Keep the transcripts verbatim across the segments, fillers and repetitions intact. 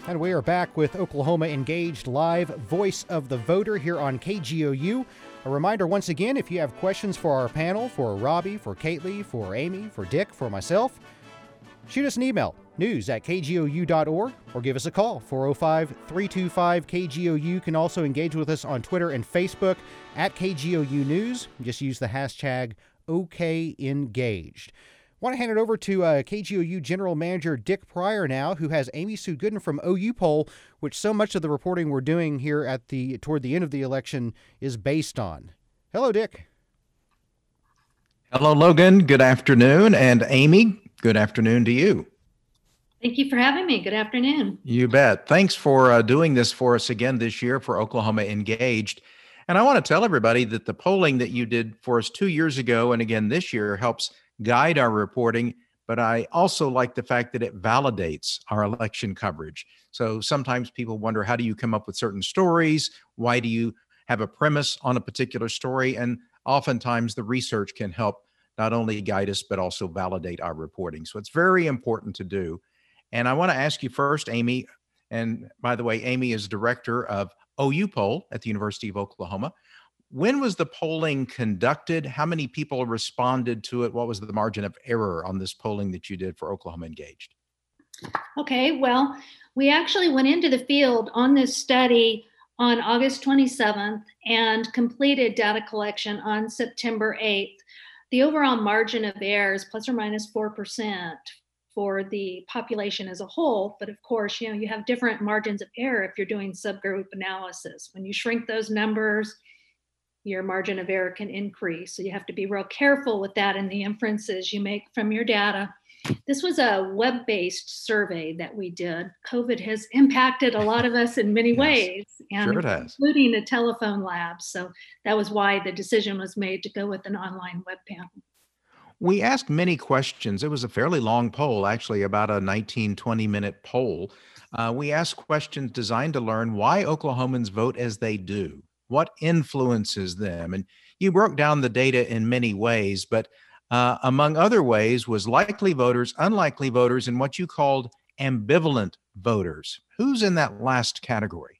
And we are back with Oklahoma Engaged Live, Voice of the Voter here on K G O U. A reminder once again, if you have questions for our panel, for Robbie, for Kately, for Amy, for Dick, for myself, shoot us an email, news at k g o u dot org, or give us a call, four oh five, three two five, K G O U. You can also engage with us on Twitter and Facebook at K G O U News. Just use the hashtag OKEngaged. Want to hand it over to uh, K G O U General Manager Dick Pryor now, who has Amy Sue Gooden from O U Poll, which so much of the reporting we're doing here at the toward the end of the election is based on. Hello, Dick. Hello, Logan. Good afternoon. And Amy, good afternoon to you. Thank you for having me. Good afternoon. You bet. Thanks for uh, doing this for us again this year for Oklahoma Engaged. And I want to tell everybody that the polling that you did for us two years ago and again this year helps guide our reporting, but I also like the fact that it validates our election coverage. So sometimes people wonder, how do you come up with certain stories? Why do you have a premise on a particular story? And oftentimes the research can help not only guide us, but also validate our reporting. So it's very important to do. And I want to ask you first, Amy, and by the way, Amy is director of O U Poll at the University of Oklahoma. When was the polling conducted? How many people responded to it? What was the margin of error on this polling that you did for Oklahoma Engaged? Okay, well, we actually went into the field on this study on August twenty-seventh and completed data collection on September eighth. The overall margin of error is plus or minus four percent for the population as a whole. But of course, you know, you have different margins of error if you're doing subgroup analysis. When you shrink those numbers, your margin of error can increase. So you have to be real careful with that in the inferences you make from your data. This was a web-based survey that we did. COVID has impacted a lot of us in many Yes, ways, and sure it has. including the telephone labs. So that was why the decision was made to go with an online web panel. We asked many questions. It was a fairly long poll, actually about a nineteen, twenty minute poll. Uh, we asked questions designed to learn why Oklahomans vote as they do. What influences them? And you broke down the data in many ways, but uh, among other ways was likely voters, unlikely voters, and what you called ambivalent voters. Who's in that last category?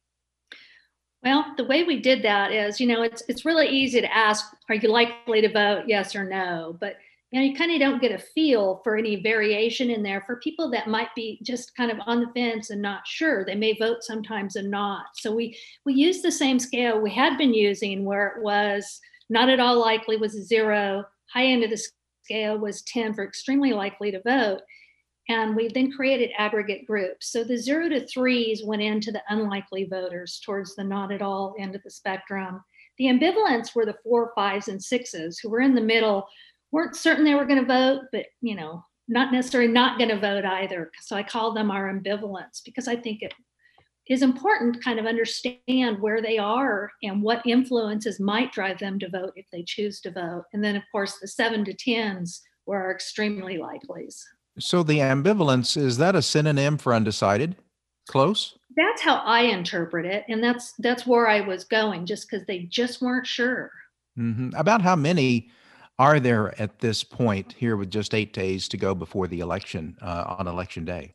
Well, the way we did that is, you know, it's it's really easy to ask, are you likely to vote, yes or no? But, you know, you kind of don't get a feel for any variation in there for people that might be just kind of on the fence and not sure. They may vote sometimes and not. So we we used the same scale we had been using, where it was not at all likely was a zero, high end of the scale was ten for extremely likely to vote. And we then created aggregate groups. So the zero to threes went into the unlikely voters towards the not at all end of the spectrum. The ambivalents were the four, fives, and sixes who were in the middle, weren't certain they were going to vote, but, you know, not necessarily not going to vote either. So I call them our ambivalents because I think it is important to kind of understand where they are and what influences might drive them to vote if they choose to vote. And then, of course, the seven to tens were our extremely likelies. So the ambivalence, is that a synonym for undecided? Close? That's how I interpret it. And that's that's where I was going, just because they just weren't sure. Mm-hmm. About how many are there at this point here with just eight days to go before the election uh, on election day?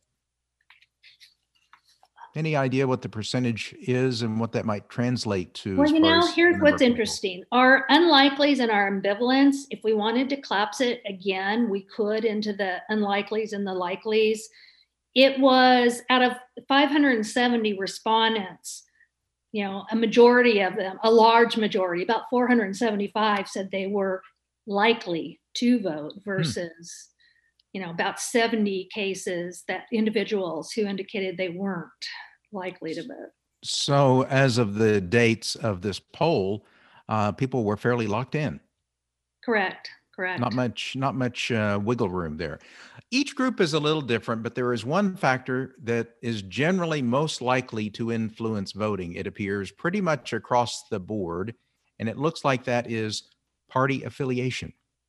Any idea what the percentage is and what that might translate to? Well, as you far know, as here's the number what's of people? interesting. Our unlikelies and our ambivalence, if we wanted to collapse it again, we could into the unlikelies and the likelies. It was out of five hundred seventy respondents, you know, a majority of them, a large majority, about four hundred seventy-five said they were likely to vote versus, hmm. you know, about seventy cases that individuals who indicated they weren't likely to vote. So as of the dates of this poll, uh, people were fairly locked in. Correct. Correct. Not much, not much uh, wiggle room there. Each group is a little different, but there is one factor that is generally most likely to influence voting. It appears pretty much across the board, and it looks like that is party affiliation.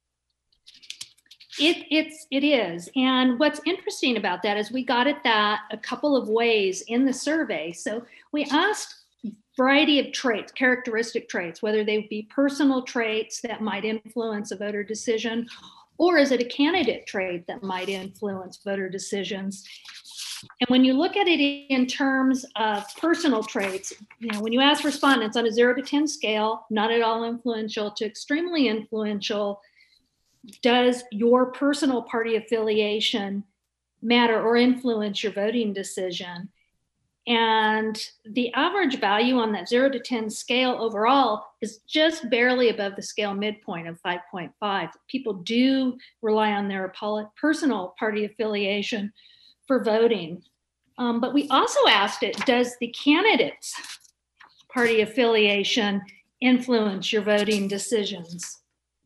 It it's it is. And what's interesting about that is we got at that a couple of ways in the survey. So we asked a variety of traits, characteristic traits, whether they be personal traits that might influence a voter decision, or is it a candidate trait that might influence voter decisions? And when you look at it in terms of personal traits, you know, when you ask respondents on a zero to ten scale, not at all influential to extremely influential, does your personal party affiliation matter or influence your voting decision? And the average value on that zero to ten scale overall is just barely above the scale midpoint of five point five. People do rely on their personal party affiliation for voting. Um, but we also asked it, does the candidate's party affiliation influence your voting decisions?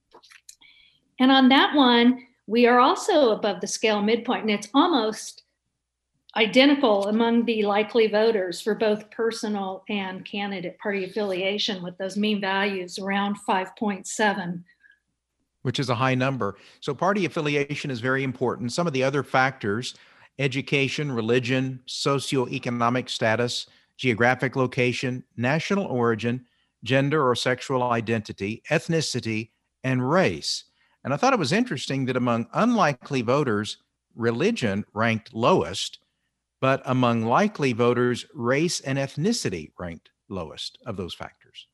And on that one, we are also above the scale midpoint, and it's almost identical among the likely voters for both personal and candidate party affiliation, with those mean values around five point seven. Which is a high number. So party affiliation is very important. Some of the other factors: education, religion, socioeconomic status, geographic location, national origin, gender or sexual identity, ethnicity, and race. And I thought it was interesting that among unlikely voters, religion ranked lowest, but among likely voters, race and ethnicity ranked lowest of those factors.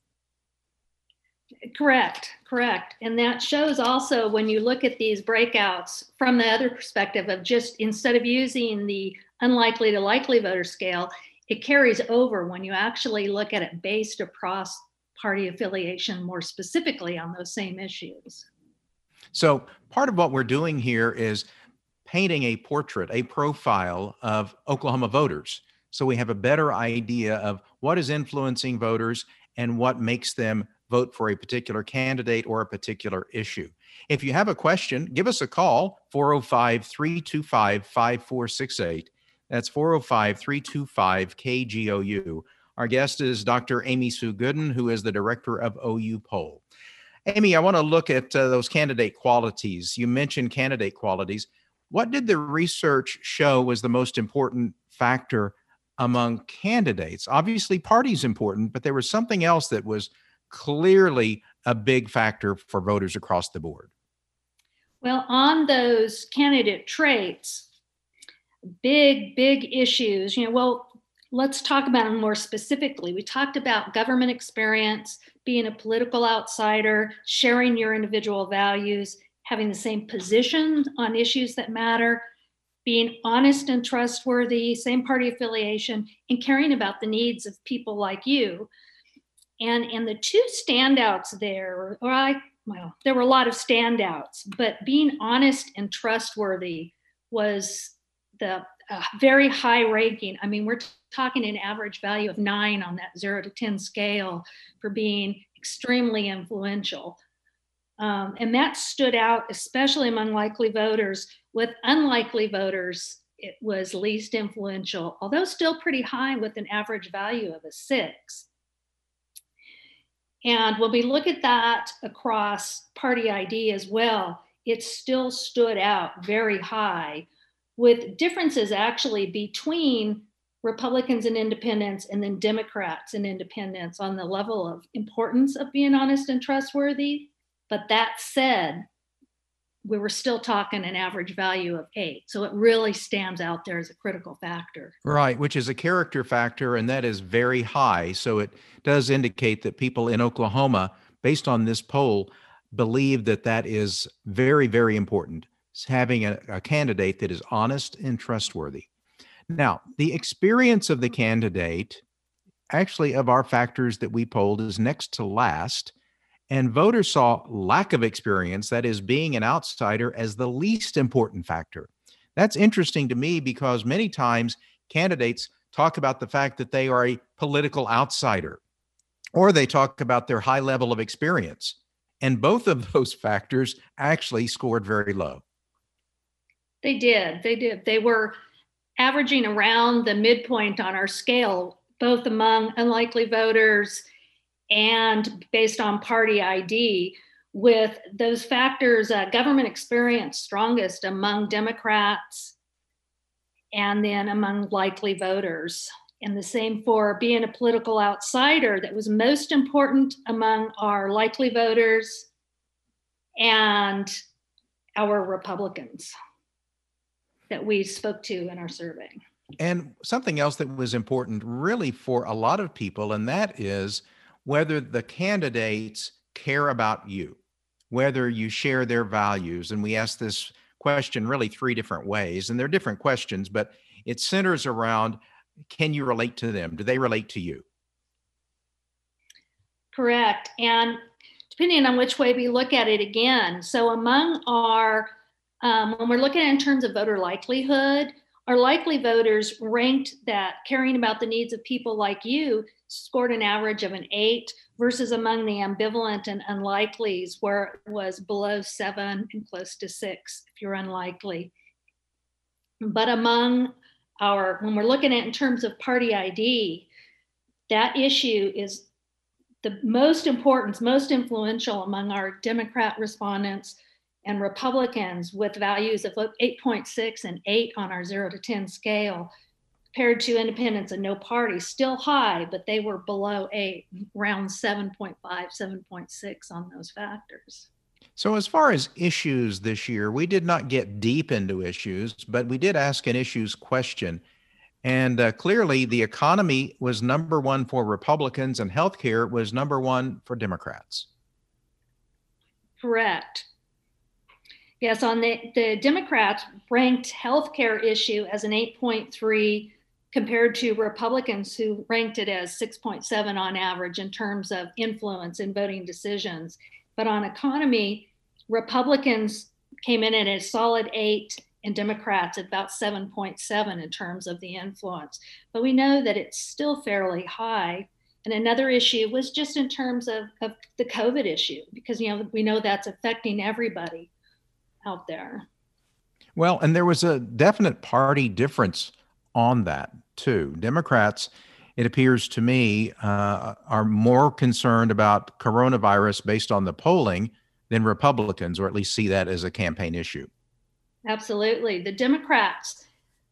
Correct, correct. And that shows also when you look at these breakouts from the other perspective of just instead of using the unlikely to likely voter scale, it carries over when you actually look at it based across party affiliation more specifically on those same issues. So part of what we're doing here is painting a portrait, a profile of Oklahoma voters. So we have a better idea of what is influencing voters and what makes them vote for a particular candidate or a particular issue. If you have a question, give us a call, four oh five, three two five, five four six eight. That's four oh five, three two five, K G O U. Our guest is Doctor Amy Sue Gooden, who is the director of O U Poll. Amy, I want to look at uh, those candidate qualities. You mentioned candidate qualities. What did the research show was the most important factor among candidates? Obviously, party's important, but there was something else that was clearly a big factor for voters across the board. Well, on those candidate traits, big, big issues, you know, well, let's talk about them more specifically. We talked about government experience, being a political outsider, sharing your individual values, having the same position on issues that matter, being honest and trustworthy, same party affiliation, and caring about the needs of people like you. And, and the two standouts there, or I, well, there were a lot of standouts, but being honest and trustworthy was the uh, very high ranking. I mean, we're t- talking an average value of nine on that zero to ten scale for being extremely influential. Um, and that stood out, especially among likely voters. With unlikely voters, it was least influential, although still pretty high with an average value of a six. And when we look at that across party I D as well, it still stood out very high, with differences actually between Republicans and independents and then Democrats and independents on the level of importance of being honest and trustworthy. But that said, we were still talking an average value of eight. So it really stands out there as a critical factor. Right, which is a character factor, and that is very high. So it does indicate that people in Oklahoma, based on this poll, believe that that is very, very important, having a, a candidate that is honest and trustworthy. Now, the experience of the candidate, actually of our factors that we polled, is next to last. And voters saw lack of experience, that is being an outsider, as the least important factor. That's interesting to me because many times candidates talk about the fact that they are a political outsider, or they talk about their high level of experience. And both of those factors actually scored very low. They did. They did. They were averaging around the midpoint on our scale, both among unlikely voters and based on party I D, with those factors, uh, government experience strongest among Democrats and then among likely voters. And the same for being a political outsider, that was most important among our likely voters and our Republicans that we spoke to in our survey. And something else that was important really for a lot of people, and that is whether the candidates care about you, whether you share their values. And we ask this question really three different ways, and they're different questions, but it centers around, can you relate to them? Do they relate to you? Correct. And depending on which way we look at it again, so among our, um, when we're looking at it in terms of voter likelihood, our likely voters ranked that caring about the needs of people like you scored an average of an eight, versus among the ambivalent and unlikelies where it was below seven and close to six if you're unlikely. But among our, when we're looking at in terms of party I D, that issue is the most important, most influential among our Democrat respondents and Republicans, with values of eight point six and eight on our zero to ten scale, compared to independents and no party, still high, but they were below eight, around seven point five, seven point six on those factors. So as far as issues this year, we did not get deep into issues, but we did ask an issues question. And uh, clearly the economy was number one for Republicans and healthcare was number one for Democrats. Correct. Yes, on the, the Democrats ranked healthcare issue as an eight point three compared to Republicans who ranked it as six point seven on average in terms of influence in voting decisions. But on economy, Republicans came in at a solid eight and Democrats at about seven point seven in terms of the influence. But we know that it's still fairly high. And another issue was just in terms of, of the COVID issue, because you know we know that's affecting everybody out there. Well, and there was a definite party difference on that too. Democrats, it appears to me, uh, are more concerned about coronavirus based on the polling than Republicans, or at least see that as a campaign issue. Absolutely. The Democrats,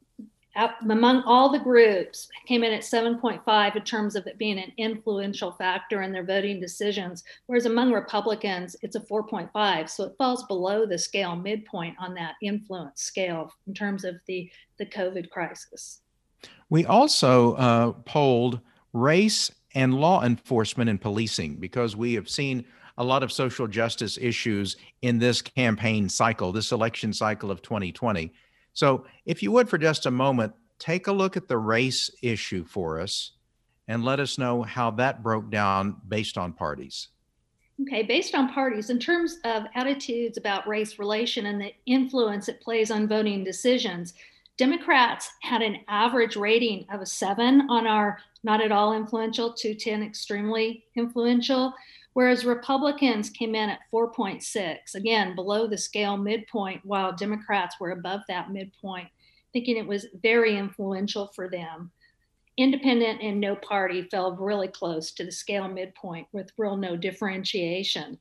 among all the groups, came in at seven point five in terms of it being an influential factor in their voting decisions, whereas among Republicans, it's a four point five. So it falls below the scale midpoint on that influence scale in terms of the, the COVID crisis. We also uh, polled race and law enforcement and policing, because we have seen a lot of social justice issues in this campaign cycle, this election cycle of twenty twenty. So if you would, for just a moment, take a look at the race issue for us and let us know how that broke down based on parties. Okay, based on parties, in terms of attitudes about race relation and the influence it plays on voting decisions, Democrats had an average rating of a seven on our not at all influential to ten extremely influential, whereas Republicans came in at four point six, again, below the scale midpoint, while Democrats were above that midpoint, thinking it was very influential for them. Independent and no party fell really close to the scale midpoint with real no differentiation.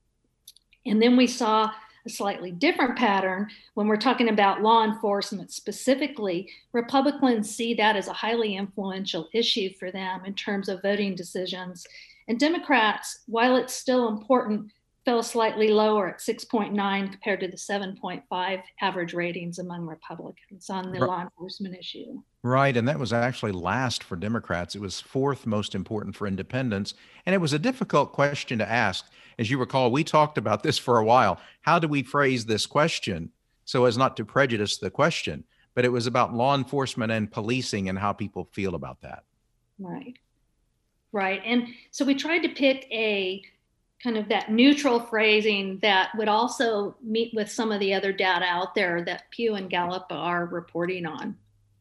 And then we saw a slightly different pattern when we're talking about law enforcement specifically. Republicans see that as a highly influential issue for them in terms of voting decisions. And Democrats, while it's still important, fell slightly lower at six point nine compared to the seven point five average ratings among Republicans on the Right. law enforcement issue. Right. And that was actually last for Democrats. It was fourth most important for independents. And it was a difficult question to ask. As you recall, we talked about this for a while. How do we phrase this question so as not to prejudice the question? But it was about law enforcement and policing and how people feel about that. Right. Right. And so we tried to pick a kind of that neutral phrasing that would also meet with some of the other data out there that Pew and Gallup are reporting on.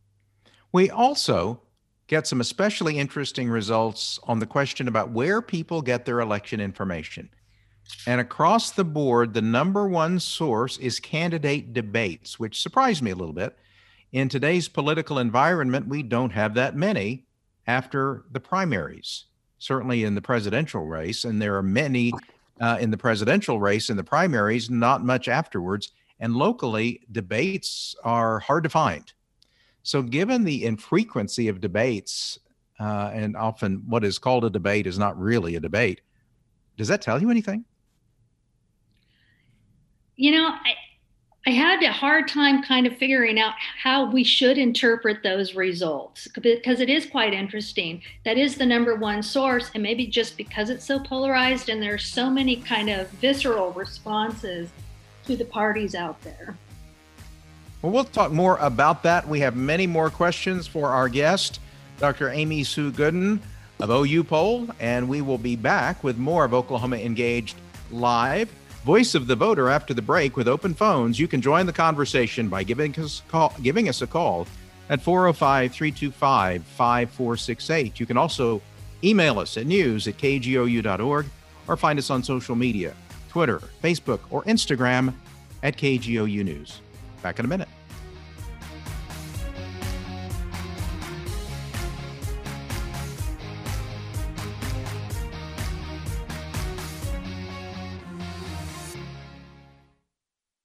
We also get some especially interesting results on the question about where people get their election information. And across the board, the number one source is candidate debates, which surprised me a little bit. In today's political environment, we don't have that many after the primaries, certainly in the presidential race. And there are many uh, in the presidential race, in the primaries, not much afterwards. And locally, debates are hard to find. So given the infrequency of debates, uh, and often what is called a debate is not really a debate, does that tell you anything? You know, I, I had a hard time kind of figuring out how we should interpret those results because it is quite interesting. That is the number one source, and maybe just because it's so polarized and there's so many kind of visceral responses to the parties out there. Well, we'll talk more about that. We have many more questions for our guest, Doctor Amy Sue Gooden of O U Poll, and we will be back with more of Oklahoma Engaged Live, Voice of the Voter, after the break with open phones. You can join the conversation by giving us a call, giving us a call at four oh five, three two five, five four six eight. You can also email us at news at k g o u dot org or find us on social media, Twitter, Facebook, or Instagram at K G O U News. Back in a minute.